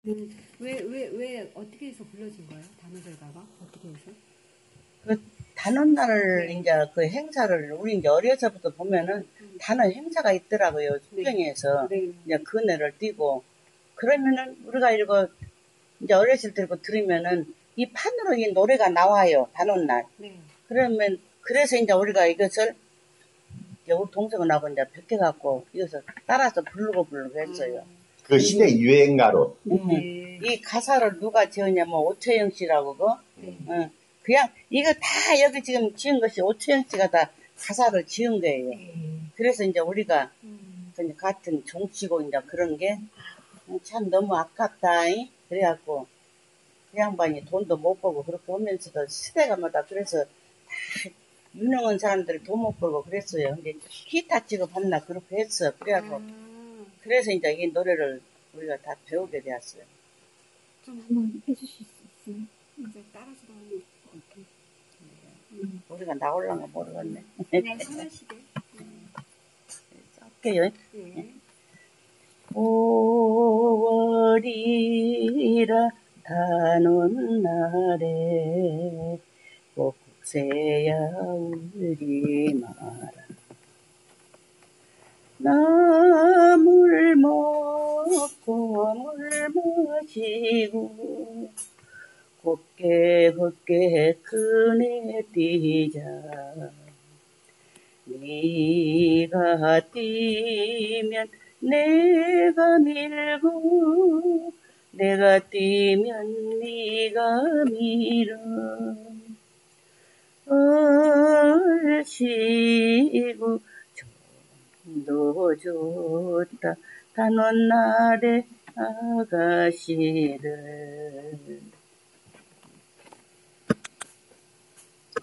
왜 어떻게 해서 불러진 거예요? 단오절가가? 어떻게 해서? 그 단오날 이제 그 행사를 우리 이제 어려서부터 보면은 단오 행사가 있더라고요. 수경에서 이제 그네를 띄고 그러면은 우리가 이거 이제 어렸을 때 들으면은 이 판으로 이 노래가 나와요. 단오날. 그러면 그래서 이제 우리가 이것을 이제 우리 동생하고 이제 벽해갖고 이것을 따라서 부르고 했어요. 그 시대 유행가로. 이 가사를 누가 지었냐면 오초영 씨라고 그냥 이거 다 여기 지금 지은 것이 오초영 씨가 다 가사를 지은 거예요. 그래서 이제 우리가 같은 종치고 이제 그런 게 참 너무 아깝다. 그래갖고 그 양반이 돈도 못 벌고 그렇게 하면서도 시대가마다 그래서 다 유능한 사람들이 돈 못 벌고 그랬어요. 근데 기타 취급한나 그렇게 했어. 그래갖고 그래서 이제 이 노래를 우리가 다 배우게 되었어요. 좀 한번 해주실 수 있어요? 이제 따라서 하면 우리가 나올란가 모르겠네. 그냥 편하시게. 할게요. 5월이라 단오는 날에 꼭새야 울지 마라. 나물 먹고 물 마시고 곱게 그네 뛰자. 네가 뛰면 내가 밀고 내가 뛰면 네가 밀어. 얼씨구 좀도 좋다 단오날에 아가씨들.